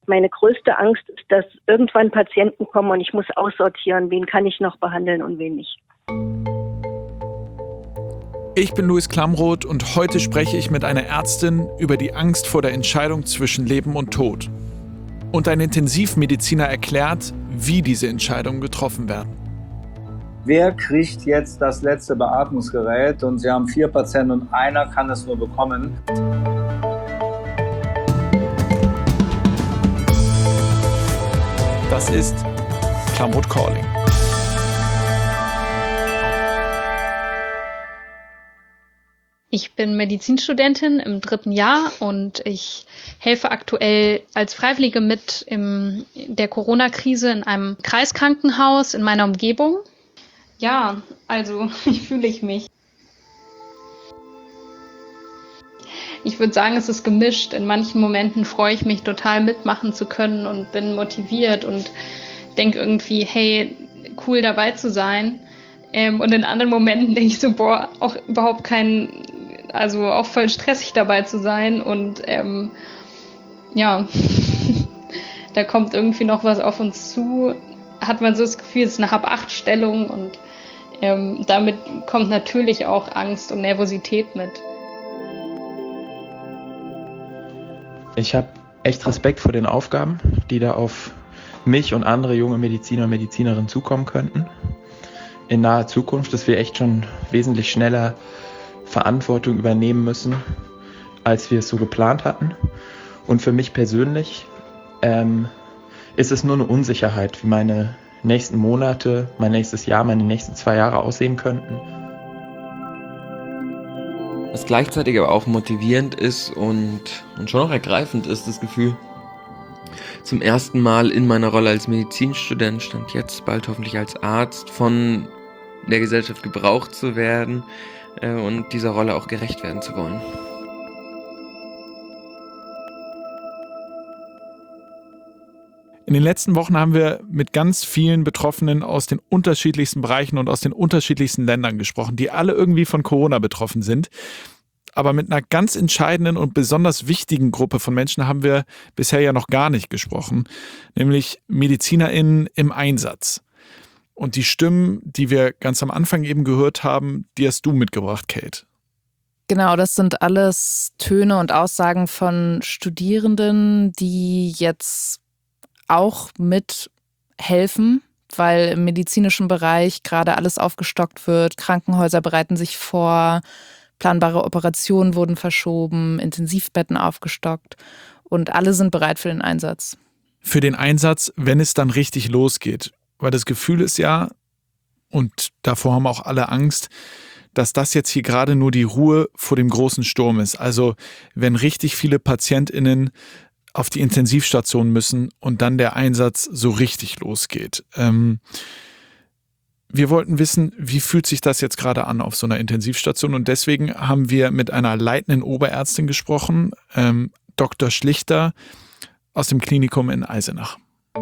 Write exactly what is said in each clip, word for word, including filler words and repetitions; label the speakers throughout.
Speaker 1: Meine größte Angst ist, dass irgendwann Patienten kommen und ich muss aussortieren, wen kann ich noch behandeln und wen nicht.
Speaker 2: Ich bin Luis Klamroth und heute spreche ich mit einer Ärztin über die Angst vor der Entscheidung zwischen Leben und Tod. Und ein Intensivmediziner erklärt, wie diese Entscheidungen getroffen werden.
Speaker 3: Wer kriegt jetzt das letzte Beatmungsgerät? Und Sie haben vier Patienten und einer kann es nur bekommen.
Speaker 2: Das ist Klamroth Calling.
Speaker 4: Ich bin Medizinstudentin im dritten Jahr und ich helfe aktuell als Freiwillige mit in der Corona-Krise in einem Kreiskrankenhaus in meiner Umgebung. Ja, also wie fühle ich mich? Ich würde sagen, es ist gemischt. In manchen Momenten freue ich mich total mitmachen zu können und bin motiviert und denke irgendwie, hey, cool dabei zu sein. Ähm, und in anderen Momenten denke ich so, boah, auch überhaupt kein, also auch voll stressig dabei zu sein. Und ähm, ja, da kommt irgendwie noch was auf uns zu. Hat man so das Gefühl, es ist eine Hab-acht-Stellung und ähm, damit kommt natürlich auch Angst und Nervosität mit.
Speaker 5: Ich habe echt Respekt vor den Aufgaben, die da auf mich und andere junge Mediziner und Medizinerinnen zukommen könnten. In naher Zukunft, dass wir echt schon wesentlich schneller Verantwortung übernehmen müssen, als wir es so geplant hatten. Und für mich persönlich ähm, ist es nur eine Unsicherheit, wie meine nächsten Monate, mein nächstes Jahr, meine nächsten zwei Jahre aussehen könnten.
Speaker 6: Was gleichzeitig aber auch motivierend ist und, und schon auch ergreifend ist, das Gefühl, zum ersten Mal in meiner Rolle als Medizinstudent, stand jetzt bald hoffentlich als Arzt, von der Gesellschaft gebraucht zu werden äh, und dieser Rolle auch gerecht werden zu wollen.
Speaker 2: In den letzten Wochen haben wir mit ganz vielen Betroffenen aus den unterschiedlichsten Bereichen und aus den unterschiedlichsten Ländern gesprochen, die alle irgendwie von Corona betroffen sind. Aber mit einer ganz entscheidenden und besonders wichtigen Gruppe von Menschen haben wir bisher ja noch gar nicht gesprochen, nämlich MedizinerInnen im Einsatz. Und die Stimmen, die wir ganz am Anfang eben gehört haben, die hast du mitgebracht, Kate.
Speaker 7: Genau, das sind alles Töne und Aussagen von Studierenden, die jetzt auch mithelfen, weil im medizinischen Bereich gerade alles aufgestockt wird. Krankenhäuser bereiten sich vor, planbare Operationen wurden verschoben, Intensivbetten aufgestockt und alle sind bereit für den Einsatz.
Speaker 2: Für den Einsatz, wenn es dann richtig losgeht. Weil das Gefühl ist ja, und davor haben auch alle Angst, dass das jetzt hier gerade nur die Ruhe vor dem großen Sturm ist. Also wenn richtig viele PatientInnen auf die Intensivstation müssen und dann der Einsatz so richtig losgeht. Ähm, wir wollten wissen, wie fühlt sich das jetzt gerade an auf so einer Intensivstation, und deswegen haben wir mit einer leitenden Oberärztin gesprochen, ähm, Doktor Schlichter aus dem Klinikum in Eisenach.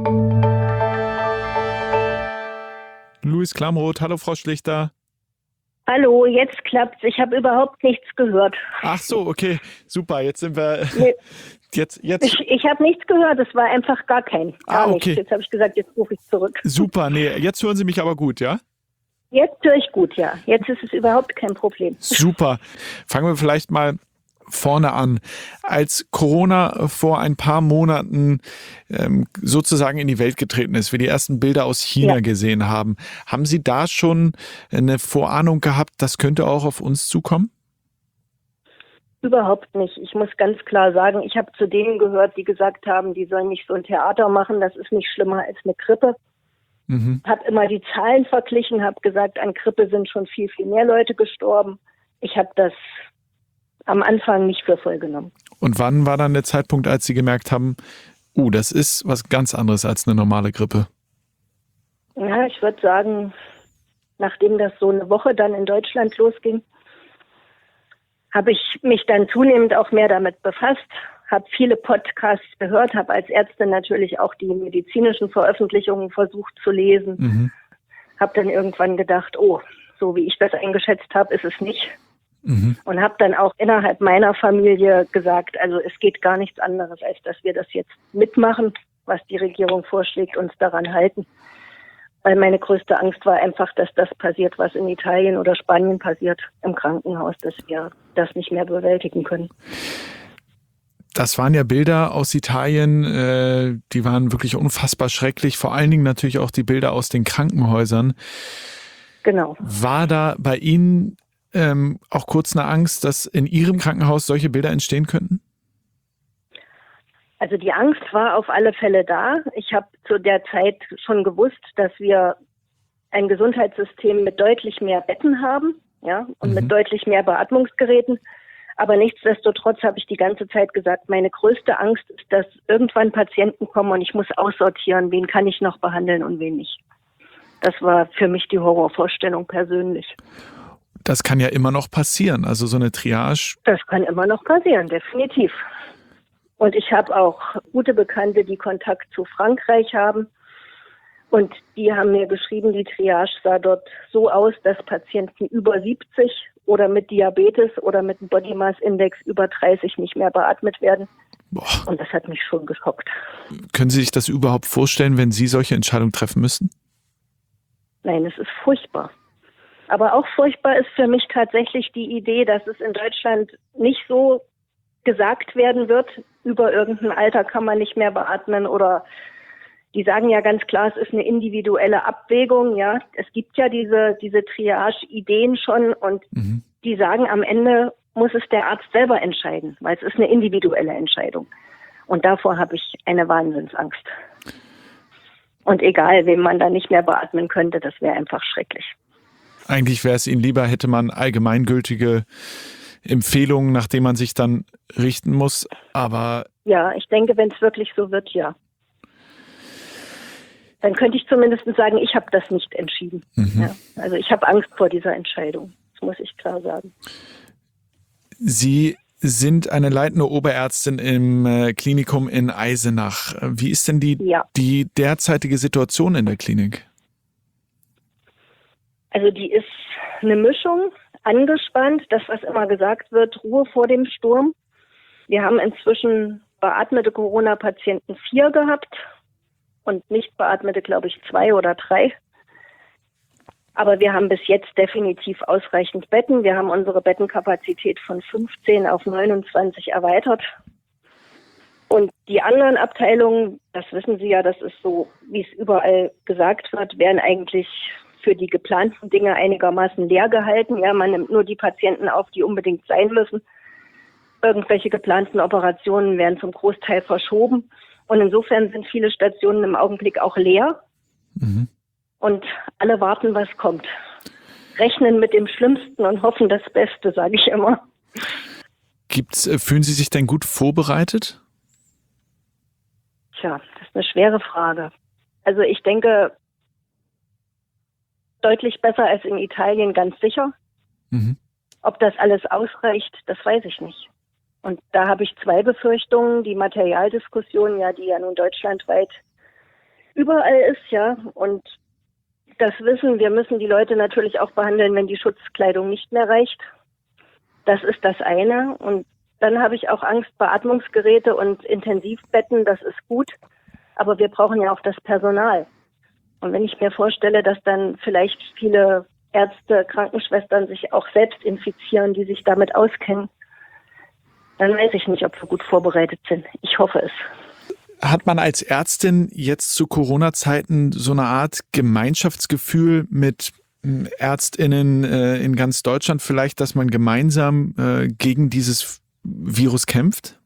Speaker 2: Luis Klamroth, hallo Frau Schlichter.
Speaker 1: Hallo, jetzt klappt's. Ich habe überhaupt nichts gehört.
Speaker 2: Ach so, okay, super. Jetzt sind wir.
Speaker 1: Nee.
Speaker 2: Jetzt, jetzt.
Speaker 1: Ich, ich habe nichts gehört. Es war einfach gar kein. Gar
Speaker 2: Ah, okay.
Speaker 1: nichts. Jetzt habe ich gesagt, jetzt rufe ich zurück.
Speaker 2: Super, nee, jetzt hören Sie mich aber gut, ja?
Speaker 1: Jetzt höre ich gut, ja. Jetzt ist es überhaupt kein Problem.
Speaker 2: Super. Fangen wir vielleicht mal vorne an. Als Corona vor ein paar Monaten ähm, sozusagen in die Welt getreten ist, wir die ersten Bilder aus China ja. gesehen haben, haben Sie da schon eine Vorahnung gehabt, das könnte auch auf uns zukommen?
Speaker 1: Überhaupt nicht. Ich muss ganz klar sagen, ich habe zu denen gehört, die gesagt haben, die sollen nicht so ein Theater machen, das ist nicht schlimmer als eine Grippe. Mhm. Habe immer die Zahlen verglichen, habe gesagt, an Grippe sind schon viel, viel mehr Leute gestorben. Ich habe das am Anfang nicht für voll genommen.
Speaker 2: Und wann war dann der Zeitpunkt, als Sie gemerkt haben, uh, das ist was ganz anderes als eine normale Grippe?
Speaker 1: Ja, ich würde sagen, nachdem das so eine Woche dann in Deutschland losging, habe ich mich dann zunehmend auch mehr damit befasst, habe viele Podcasts gehört, habe als Ärztin natürlich auch die medizinischen Veröffentlichungen versucht zu lesen. Mhm. Habe dann irgendwann gedacht, oh, so wie ich das eingeschätzt habe, ist es nicht. Mhm. Und habe dann auch innerhalb meiner Familie gesagt, also es geht gar nichts anderes, als dass wir das jetzt mitmachen, was die Regierung vorschlägt, uns daran halten. Weil meine größte Angst war einfach, dass das passiert, was in Italien oder Spanien passiert im Krankenhaus, dass wir das nicht mehr bewältigen können.
Speaker 2: Das waren ja Bilder aus Italien, äh, die waren wirklich unfassbar schrecklich. Vor allen Dingen natürlich auch die Bilder aus den Krankenhäusern.
Speaker 1: Genau.
Speaker 2: War da bei Ihnen ähm, auch kurz eine Angst, dass in Ihrem Krankenhaus solche Bilder entstehen könnten?
Speaker 1: Also die Angst war auf alle Fälle da. Ich habe zu der Zeit schon gewusst, dass wir ein Gesundheitssystem mit deutlich mehr Betten haben, ja, und mhm. mit deutlich mehr Beatmungsgeräten. Aber nichtsdestotrotz habe ich die ganze Zeit gesagt, meine größte Angst ist, dass irgendwann Patienten kommen und ich muss aussortieren, wen kann ich noch behandeln und wen nicht. Das war für mich die Horrorvorstellung persönlich.
Speaker 2: Das kann ja immer noch passieren, also so eine Triage.
Speaker 1: Das kann immer noch passieren, definitiv. Und ich habe auch gute Bekannte, die Kontakt zu Frankreich haben. Und die haben mir geschrieben, die Triage sah dort so aus, dass Patienten über siebzig oder mit Diabetes oder mit einem Body Mass Index über dreißig nicht mehr beatmet werden. Boah. Und das hat mich schon geschockt.
Speaker 2: Können Sie sich das überhaupt vorstellen, wenn Sie solche Entscheidungen treffen müssen?
Speaker 1: Nein, es ist furchtbar. Aber auch furchtbar ist für mich tatsächlich die Idee, dass es in Deutschland nicht so gesagt werden wird, über irgendein Alter kann man nicht mehr beatmen oder die sagen ja ganz klar, es ist eine individuelle Abwägung, ja. Es gibt ja diese, diese Triage-Ideen schon und mhm. die sagen, am Ende muss es der Arzt selber entscheiden, weil es ist eine individuelle Entscheidung. Und davor habe ich eine Wahnsinnsangst. Und egal, wem man da nicht mehr beatmen könnte, das wäre einfach schrecklich.
Speaker 2: Eigentlich wäre es Ihnen lieber, hätte man allgemeingültige Empfehlungen, nach denen man sich dann richten muss, aber...
Speaker 1: Ja, ich denke, wenn es wirklich so wird, ja. Dann könnte ich zumindest sagen, ich habe das nicht entschieden. Mhm. Ja, also ich habe Angst vor dieser Entscheidung, das muss ich klar sagen.
Speaker 2: Sie sind eine leitende Oberärztin im äh, Klinikum in Eisenach. Wie ist denn die, ja. die derzeitige Situation in der Klinik?
Speaker 1: Also die ist eine Mischung, angespannt, das, was immer gesagt wird, Ruhe vor dem Sturm. Wir haben inzwischen beatmete Corona-Patienten vier gehabt und nicht beatmete, glaube ich, zwei oder drei. Aber wir haben bis jetzt definitiv ausreichend Betten. Wir haben unsere Bettenkapazität von fünfzehn auf neunundzwanzig erweitert. Und die anderen Abteilungen, das wissen Sie ja, das ist so, wie es überall gesagt wird, werden eigentlich für die geplanten Dinge einigermaßen leer gehalten. Ja, man nimmt nur die Patienten auf, die unbedingt sein müssen. Irgendwelche geplanten Operationen werden zum Großteil verschoben. Und insofern sind viele Stationen im Augenblick auch leer. Mhm. Und alle warten, was kommt. Rechnen mit dem Schlimmsten und hoffen das Beste, sage ich immer.
Speaker 2: Gibt's, fühlen Sie sich denn gut vorbereitet?
Speaker 1: Tja, das ist eine schwere Frage. Also ich denke, deutlich besser als in Italien, ganz sicher. Mhm. Ob das alles ausreicht, das weiß ich nicht. Und da habe ich zwei Befürchtungen. Die Materialdiskussion, ja, die ja nun deutschlandweit überall ist, ja. Und das Wissen, wir müssen die Leute natürlich auch behandeln, wenn die Schutzkleidung nicht mehr reicht. Das ist das eine. Und dann habe ich auch Angst, Beatmungsgeräte und Intensivbetten, das ist gut. Aber wir brauchen ja auch das Personal. Und wenn ich mir vorstelle, dass dann vielleicht viele Ärzte, Krankenschwestern sich auch selbst infizieren, die sich damit auskennen, dann weiß ich nicht, ob wir gut vorbereitet sind. Ich hoffe es.
Speaker 2: Hat man als Ärztin jetzt zu Corona-Zeiten so eine Art Gemeinschaftsgefühl mit ÄrztInnen äh, in ganz Deutschland vielleicht, dass man gemeinsam äh, gegen dieses Virus kämpft?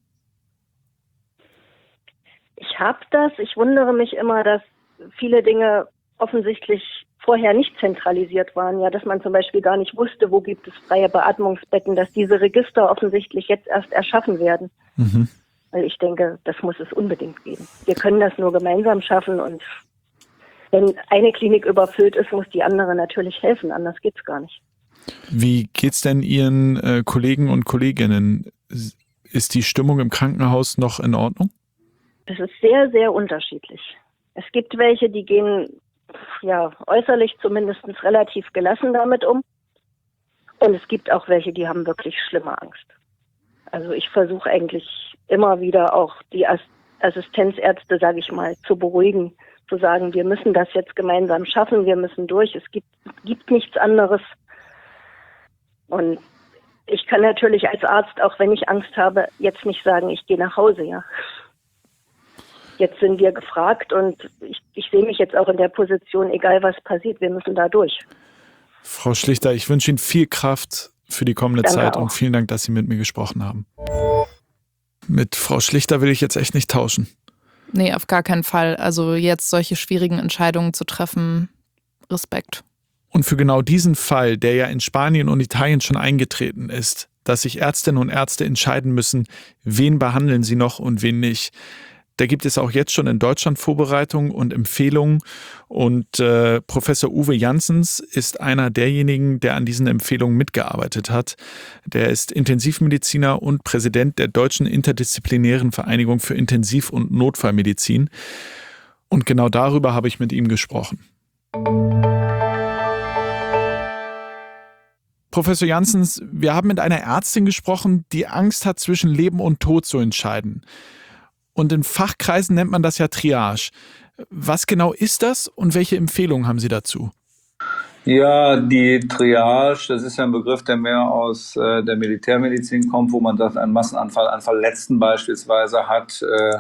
Speaker 1: Ich habe das. Ich wundere mich immer, dass viele Dinge offensichtlich vorher nicht zentralisiert waren. Ja, dass man zum Beispiel gar nicht wusste, wo gibt es freie Beatmungsbetten, dass diese Register offensichtlich jetzt erst erschaffen werden. Mhm. Weil ich denke, das muss es unbedingt geben. Wir können das nur gemeinsam schaffen und wenn eine Klinik überfüllt ist, muss die andere natürlich helfen, anders geht's gar nicht.
Speaker 2: Wie geht's denn Ihren äh, Kollegen und Kolleginnen? Ist die Stimmung im Krankenhaus noch in Ordnung?
Speaker 1: Es ist sehr, sehr unterschiedlich. Es gibt welche, die gehen ja äußerlich zumindest relativ gelassen damit um. Und es gibt auch welche, die haben wirklich schlimme Angst. Also ich versuche eigentlich immer wieder auch die As- Assistenzärzte, sage ich mal, zu beruhigen, zu sagen, wir müssen das jetzt gemeinsam schaffen, wir müssen durch, es gibt, gibt nichts anderes. Und ich kann natürlich als Arzt, auch wenn ich Angst habe, jetzt nicht sagen, ich gehe nach Hause, ja. Jetzt sind wir gefragt und ich, ich sehe mich jetzt auch in der Position, egal was passiert, wir müssen da durch.
Speaker 2: Frau Schlichter, ich wünsche Ihnen viel Kraft für die kommende
Speaker 1: Danke
Speaker 2: Zeit
Speaker 1: auch.
Speaker 2: und vielen Dank, dass Sie mit mir gesprochen haben. Mit Frau Schlichter will ich jetzt echt nicht tauschen.
Speaker 7: Nee, auf gar keinen Fall. Also jetzt solche schwierigen Entscheidungen zu treffen, Respekt.
Speaker 2: Und für genau diesen Fall, der ja in Spanien und Italien schon eingetreten ist, dass sich Ärztinnen und Ärzte entscheiden müssen, wen behandeln sie noch und wen nicht. Da gibt es auch jetzt schon in Deutschland Vorbereitungen und Empfehlungen. Und äh, Professor Uwe Janssens ist einer derjenigen, der an diesen Empfehlungen mitgearbeitet hat. Der ist Intensivmediziner und Präsident der Deutschen Interdisziplinären Vereinigung für Intensiv- und Notfallmedizin. Und genau darüber habe ich mit ihm gesprochen. Professor Janssens, wir haben mit einer Ärztin gesprochen, die Angst hat, zwischen Leben und Tod zu entscheiden. Und in Fachkreisen nennt man das ja Triage. Was genau ist das und welche Empfehlungen haben Sie dazu?
Speaker 3: Ja, die Triage, das ist ja ein Begriff, der mehr aus äh, der Militärmedizin kommt, wo man sagt, einen Massenanfall an Verletzten beispielsweise hat äh,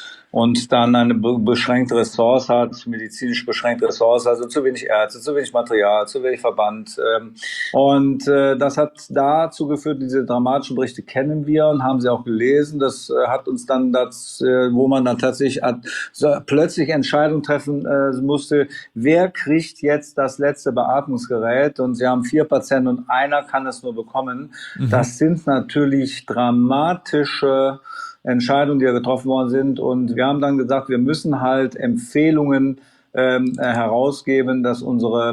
Speaker 3: und dann eine be- beschränkte Ressource hat, medizinisch beschränkte Ressource, also zu wenig Ärzte, zu wenig Material, zu wenig Verband. Ähm, und äh, das hat dazu geführt, diese dramatischen Berichte kennen wir und haben sie auch gelesen. Das äh, hat uns dann, das, äh, wo man dann tatsächlich hat, so plötzlich Entscheidungen treffen äh, musste, wer kriegt jetzt das letzte Beatmungsgerät? Und sie haben vier Patienten und einer kann es nur bekommen. Mhm. Das sind natürlich dramatische Entscheidungen, die ja getroffen worden sind. Und wir haben dann gesagt, wir müssen halt Empfehlungen ähm, äh, herausgeben, dass unsere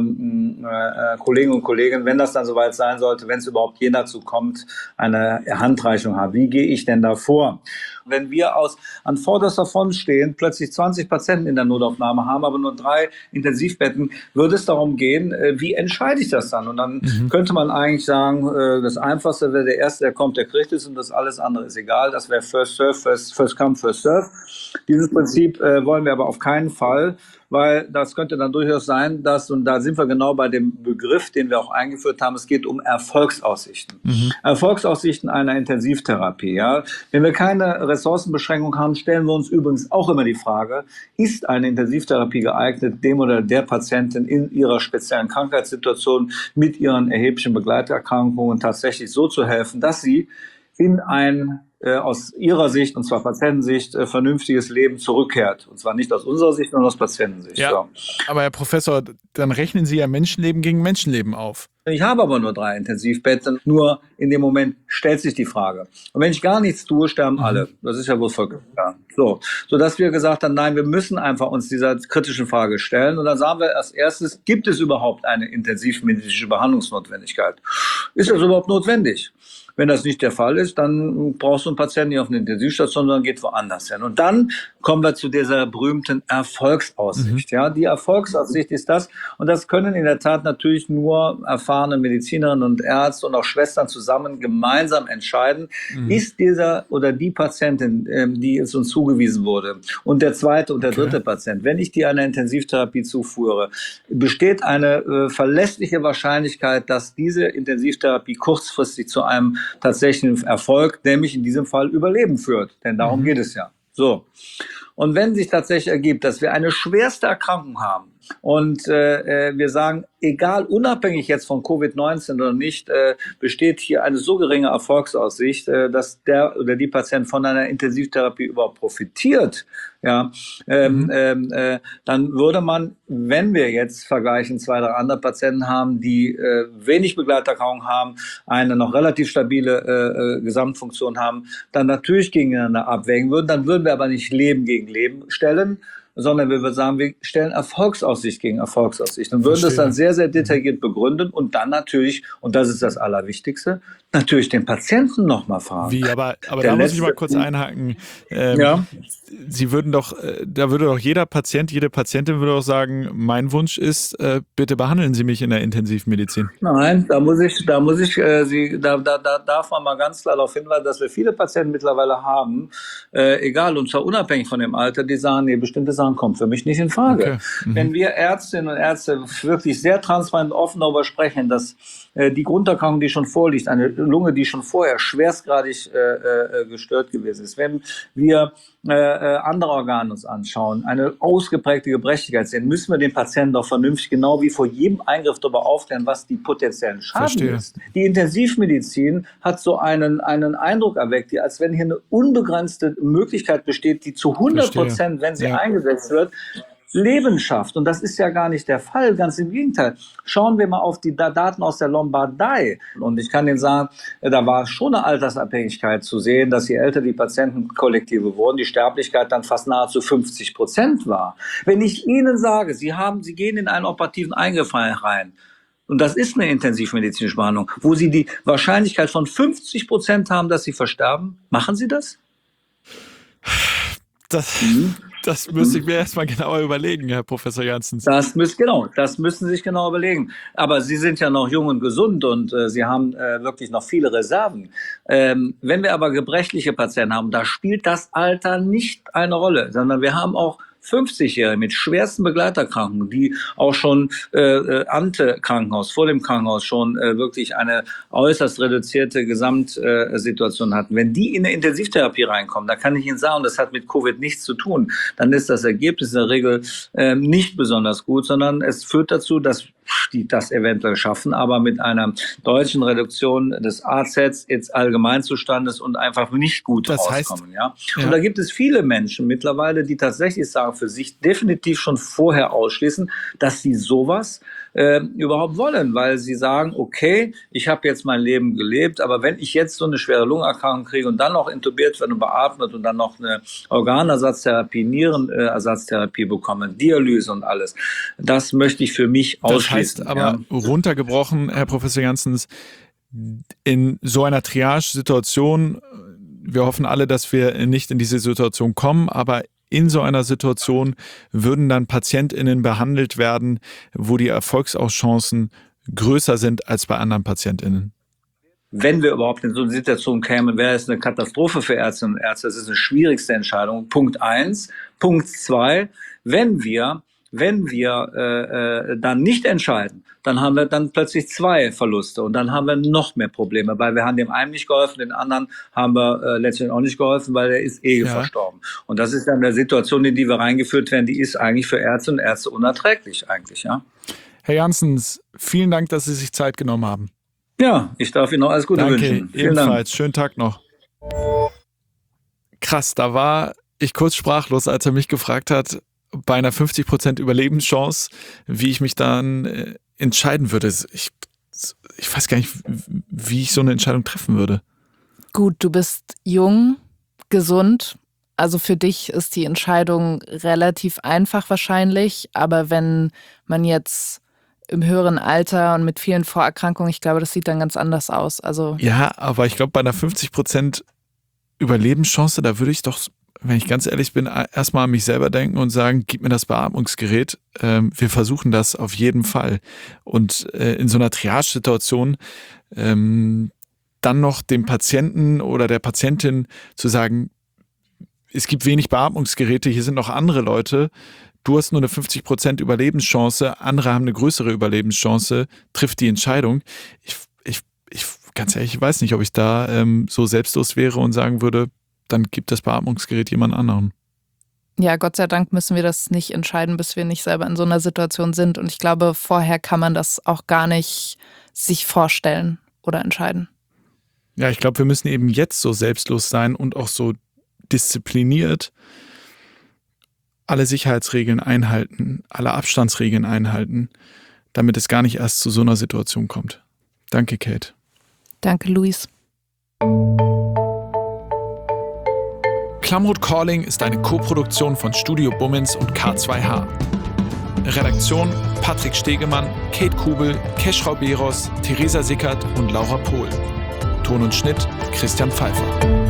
Speaker 3: äh, Kollegen und Kollegen, wenn das dann soweit sein sollte, wenn es überhaupt je dazu kommt, eine Handreichung haben. Wie gehe ich denn da vor? Wenn wir aus, an vorderster Front stehen, plötzlich zwanzig Patienten in der Notaufnahme haben, aber nur drei Intensivbetten, würde es darum gehen, äh, wie entscheide ich das dann? Und dann mhm. könnte man eigentlich sagen, äh, das Einfachste wäre der Erste, der kommt, der kriegt es und das alles andere ist egal. Das wäre First Serve, First, first Come, First Serve. Dieses Prinzip äh, wollen wir aber auf keinen Fall, weil das könnte dann durchaus sein, dass, und da sind wir genau bei dem Begriff, den wir auch eingeführt haben, es geht um Erfolgsaussichten. Mhm. Erfolgsaussichten einer Intensivtherapie. Ja. Wenn wir keine Ressourcenbeschränkung haben, stellen wir uns übrigens auch immer die Frage, ist eine Intensivtherapie geeignet, dem oder der Patientin in ihrer speziellen Krankheitssituation mit ihren erheblichen Begleiterkrankungen tatsächlich so zu helfen, dass sie in ein äh, aus ihrer Sicht, und zwar Patientensicht, äh, vernünftiges Leben zurückkehrt. Und zwar nicht aus unserer Sicht, sondern aus Patientensicht.
Speaker 2: Ja,
Speaker 3: so.
Speaker 2: Aber Herr Professor, dann rechnen Sie ja Menschenleben gegen Menschenleben auf.
Speaker 3: Ich habe aber nur drei Intensivbetten, nur in dem Moment stellt sich die Frage. Und wenn ich gar nichts tue, sterben mhm. alle. Das ist ja wohl vollkommen klar. So, sodass wir gesagt haben, nein, wir müssen einfach uns dieser kritischen Frage stellen. Und dann sagen wir als erstes, gibt es überhaupt eine intensivmedizinische Behandlungsnotwendigkeit? Ist das überhaupt notwendig? Wenn das nicht der Fall ist, dann brauchst du einen Patienten nicht auf eine Intensivstation, sondern geht woanders hin. Und dann kommen wir zu dieser berühmten Erfolgsaussicht. Mhm. Ja, die Erfolgsaussicht ist das, und das können in der Tat natürlich nur erfahrene Medizinerinnen und Ärzte und auch Schwestern zusammen gemeinsam entscheiden, mhm. ist dieser oder die Patientin, ähm, die es uns zugewiesen wurde, und der zweite und der okay. dritte Patient, wenn ich die einer Intensivtherapie zuführe, besteht eine äh, verlässliche Wahrscheinlichkeit, dass diese Intensivtherapie kurzfristig zu einem tatsächlichen Erfolg, nämlich in diesem Fall Überleben führt. Denn darum mhm. geht es ja. So. Und wenn sich tatsächlich ergibt, dass wir eine schwerste Erkrankung haben und äh, wir sagen, egal, unabhängig jetzt von Covid neunzehn oder nicht, äh, besteht hier eine so geringe Erfolgsaussicht, äh, dass der oder die Patient von einer Intensivtherapie überhaupt profitiert, ja, ähm, mhm. ähm, äh, dann würde man, wenn wir jetzt vergleichen, zwei, drei andere Patienten haben, die äh, wenig Begleiterkrankung haben, eine noch relativ stabile äh, äh, Gesamtfunktion haben, dann natürlich gegeneinander abwägen würden. Dann würden wir aber nicht Leben gegen Leben stellen, sondern wir würden sagen, wir stellen Erfolgsaussicht gegen Erfolgsaussicht und würden
Speaker 2: Verstehe.
Speaker 3: das dann sehr, sehr detailliert begründen und dann natürlich, und das ist das Allerwichtigste, natürlich den Patienten nochmal fragen.
Speaker 2: Wie, aber, aber
Speaker 3: Der
Speaker 2: da muss ich
Speaker 3: letzte-
Speaker 2: mal kurz einhaken. Ähm,
Speaker 3: Ja.
Speaker 2: Sie würden doch, äh, da würde doch jeder Patient, jede Patientin würde doch sagen, mein Wunsch ist, äh, bitte behandeln Sie mich in der Intensivmedizin.
Speaker 3: Nein, da muss ich, da muss ich, äh, Sie, da, da, da darf man mal ganz klar darauf hinweisen, dass wir viele Patienten mittlerweile haben, äh, egal und zwar unabhängig von dem Alter, die sagen, nee, bestimmte Sachen kommen für mich nicht in Frage.
Speaker 2: Okay. Mhm.
Speaker 3: Wenn wir Ärztinnen und Ärzte wirklich sehr transparent und offen darüber sprechen, dass äh, die Grunderkrankung, die schon vorliegt, eine Lunge, die schon vorher schwerstgradig äh, äh, gestört gewesen ist, wenn wir äh, äh, andere Organe uns anschauen, eine ausgeprägte Gebrechlichkeit sehen, müssen wir den Patienten doch vernünftig, genau wie vor jedem Eingriff darüber aufklären, was die potenziellen Schaden
Speaker 2: Verstehe.
Speaker 3: ist. Die Intensivmedizin hat so einen, einen Eindruck erweckt, die, als wenn hier eine unbegrenzte Möglichkeit besteht, die zu hundert Prozent, wenn sie
Speaker 2: Ja.
Speaker 3: eingesetzt wird, Leben schafft. Und das ist ja gar nicht der Fall, ganz im Gegenteil. Schauen wir mal auf die Da- Daten aus der Lombardei. Und ich kann Ihnen sagen, äh, da war schon eine Altersabhängigkeit zu sehen, dass je älter die Patientenkollektive wurden, die Sterblichkeit dann fast nahezu fünfzig Prozent war. Wenn ich Ihnen sage, Sie haben, Sie gehen in einen operativen Eingriff rein, und das ist eine intensivmedizinische Behandlung, wo Sie die Wahrscheinlichkeit von fünfzig Prozent haben, dass Sie versterben, machen Sie das?
Speaker 2: Das,
Speaker 3: Mhm.
Speaker 2: das müsste ich mir erstmal genauer überlegen, Herr Professor Janssens.
Speaker 3: Das müssen, genau, das müssen Sie sich genau überlegen. Aber Sie sind ja noch jung und gesund und äh, Sie haben äh, wirklich noch viele Reserven. Ähm, wenn wir aber gebrechliche Patienten haben, da spielt das Alter nicht eine Rolle, sondern wir haben auch fünfzigjährige mit schwersten Begleiterkrankungen, die auch schon äh, äh, ante Krankenhaus, vor dem Krankenhaus schon äh, wirklich eine äußerst reduzierte Gesamtsituation äh, hatten. Wenn die in eine Intensivtherapie reinkommen, da kann ich Ihnen sagen, das hat mit Covid nichts zu tun, dann ist das Ergebnis in der Regel äh, nicht besonders gut, sondern es führt dazu, dass die das eventuell schaffen, aber mit einer deutschen Reduktion des A Z ins Allgemeinzustandes und einfach nicht gut
Speaker 2: Das heißt,
Speaker 3: rauskommen. Ja?
Speaker 2: ja.
Speaker 3: Und da gibt es viele Menschen mittlerweile, die tatsächlich sagen, für sich definitiv schon vorher ausschließen, dass sie sowas äh, überhaupt wollen, weil sie sagen, okay, ich habe jetzt mein Leben gelebt, aber wenn ich jetzt so eine schwere Lungenerkrankung kriege und dann noch intubiert werde und beatmet und dann noch eine Organersatztherapie, Nierenersatztherapie bekomme, Dialyse und alles, das möchte ich für mich
Speaker 2: Das
Speaker 3: ausschließen.
Speaker 2: heißt aber
Speaker 3: ja.
Speaker 2: runtergebrochen, Herr Professor Janssens, in so einer Triage-Situation, wir hoffen alle, dass wir nicht in diese Situation kommen, aber in so einer Situation würden dann PatientInnen behandelt werden, wo die Erfolgschancen größer sind als bei anderen PatientInnen.
Speaker 3: Wenn wir überhaupt in so eine Situation kämen, wäre es eine Katastrophe für Ärztinnen und Ärzte. Das ist eine schwierigste Entscheidung. Punkt eins. Punkt zwei. Wenn wir, wenn wir äh, äh, dann nicht entscheiden, dann haben wir dann plötzlich zwei Verluste und dann haben wir noch mehr Probleme, weil wir haben dem einen nicht geholfen, den anderen haben wir äh, letztendlich auch nicht geholfen, weil der ist eh
Speaker 2: Ja.
Speaker 3: verstorben. Und das ist dann eine Situation, in die wir reingeführt werden, die ist eigentlich für Ärzte und Ärzte unerträglich eigentlich, ja.
Speaker 2: Herr Janssens, vielen Dank, dass Sie sich Zeit genommen haben.
Speaker 3: Ja, ich darf Ihnen noch alles Gute
Speaker 2: Danke,
Speaker 3: wünschen. Vielen Dank.
Speaker 2: ebenfalls. Schönen Tag noch. Krass, da war ich kurz sprachlos, als er mich gefragt hat, bei einer fünfzig Prozent Überlebenschance, wie ich mich dann äh, entscheiden würde. Ich, ich weiß gar nicht, wie ich so eine Entscheidung treffen würde.
Speaker 7: Gut, du bist jung, gesund. Also für dich ist die Entscheidung relativ einfach wahrscheinlich. Aber wenn man jetzt im höheren Alter und mit vielen Vorerkrankungen, ich glaube, das sieht dann ganz anders aus. Also
Speaker 2: Ja, aber ich glaube, bei einer fünfzig Prozent Überlebenschance, da würde ich doch, wenn ich ganz ehrlich bin, erstmal an mich selber denken und sagen, gib mir das Beatmungsgerät, ähm, wir versuchen das auf jeden Fall. Und äh, in so einer Triage-Situation ähm, dann noch dem Patienten oder der Patientin zu sagen, es gibt wenig Beatmungsgeräte, hier sind noch andere Leute, du hast nur eine fünfzig Prozent Überlebenschance, andere haben eine größere Überlebenschance, trifft die Entscheidung. Ich, ich, ich ganz ehrlich, ich weiß nicht, ob ich da ähm, so selbstlos wäre und sagen würde, dann gibt das Beatmungsgerät jemand anderen.
Speaker 7: ja, Gott sei Dank müssen wir das nicht entscheiden, bis wir nicht selber in so einer Situation sind. Und ich glaube, vorher kann man das auch gar nicht sich vorstellen oder entscheiden.
Speaker 2: Ja, ich glaube, wir müssen eben jetzt so selbstlos sein und auch so diszipliniert alle Sicherheitsregeln einhalten, alle Abstandsregeln einhalten, damit es gar nicht erst zu so einer Situation kommt. Danke, Kate.
Speaker 7: Danke, Luis.
Speaker 2: Klamroth Calling ist eine Koproduktion von Studio Bummins und K zwei H. Redaktion Patrick Stegemann, Kate Kubel, Keschrau Beros, Theresa Sickert und Laura Pohl. Ton und Schnitt Christian Pfeiffer.